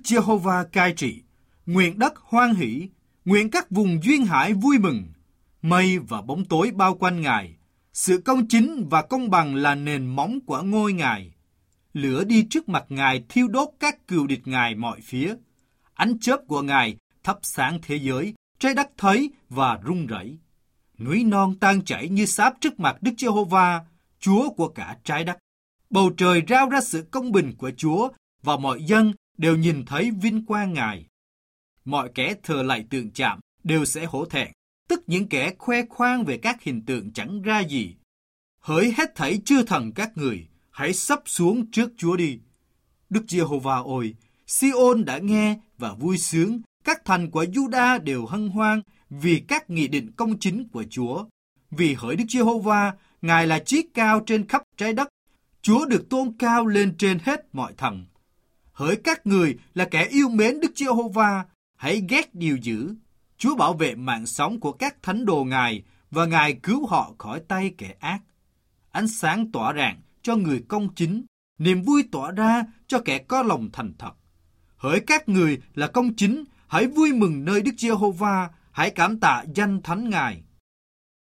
Giê-hô-va cai trị, nguyện đất hoan hỷ, nguyện các vùng duyên hải vui mừng. Mây và bóng tối bao quanh Ngài, sự công chính và công bằng là nền móng của ngôi Ngài. Lửa đi trước mặt Ngài thiêu đốt các cừu địch Ngài mọi phía. Ánh chớp của Ngài thắp sáng thế giới, trái đất thấy và rung rẩy. Núi non tan chảy như sáp trước mặt Đức Giê-hô-va, Chúa của cả trái đất. Bầu trời rao ra sự công bình của Chúa và mọi dân đều nhìn thấy vinh quang Ngài. Mọi kẻ thờ lạy tượng chạm đều sẽ hổ thẹn, tức những kẻ khoe khoang về các hình tượng chẳng ra gì. Hỡi hết thảy chư thần các người, hãy sắp xuống trước Chúa đi. Đức Giê-hô-va ơi, Si-ôn đã nghe và vui sướng, các thành của Giu-đa đều hân hoan vì các nghị định công chính của Chúa. Vì hỡi Đức Giê-hô-va, Ngài là chí cao trên khắp trái đất, Chúa được tôn cao lên trên hết mọi thần. Hỡi các người là kẻ yêu mến Đức Giê-hô-va, hãy ghét điều dữ. Chúa bảo vệ mạng sống của các thánh đồ Ngài và Ngài cứu họ khỏi tay kẻ ác. Ánh sáng tỏa rạng cho người công chính, niềm vui tỏa ra cho kẻ có lòng thành thật. Hỡi các người là công chính, hãy vui mừng nơi Đức Giê-hô-va, hãy cảm tạ danh thánh Ngài.